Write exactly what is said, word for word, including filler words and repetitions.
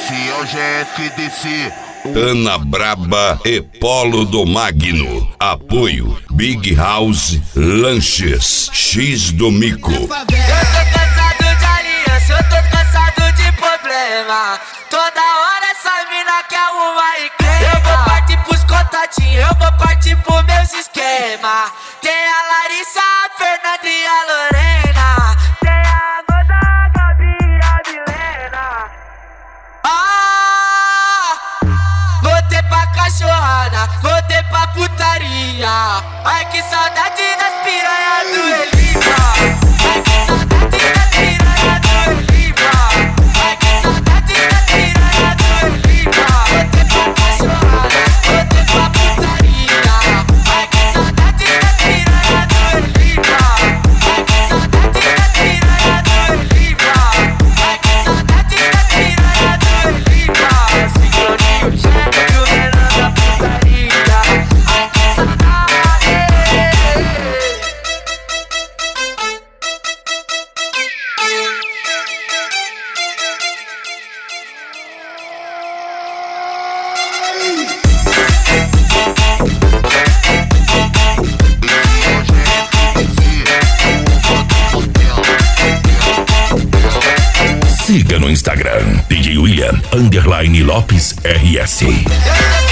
Esse é o G F D C. Ana Braba e Polo do Magno. Apoio Big House Lanches X do Mico. Eu tô cansado de aliança, eu tô cansado de problema. Toda hora essa mina quer uma e crema. Eu vou partir pros contatinhos, eu vou partir pros meus esquemas. Tem a Larissa, a Fernanda e a Lorena. Tem a Amanda, a Gabi e a Milena. Ah, voltei pra cachorrada, voltei pra putaria. Ai que saudade das piranhas do Elipa. Ai que saudade das piranhas do Elipa. Ai que saudade das piranhas do Elipa. Voltei pra cachorrada, voltei pra putaria. Ai que saudade das piranhas do Elipa. Ai que saudade das piranhas do Elipa. Ai que saudade das piranhas do Elipa. Sincroninho, chefe, o menor da putaria. Ai que saudade. Siga no Instagram D J William underline Lopes R S.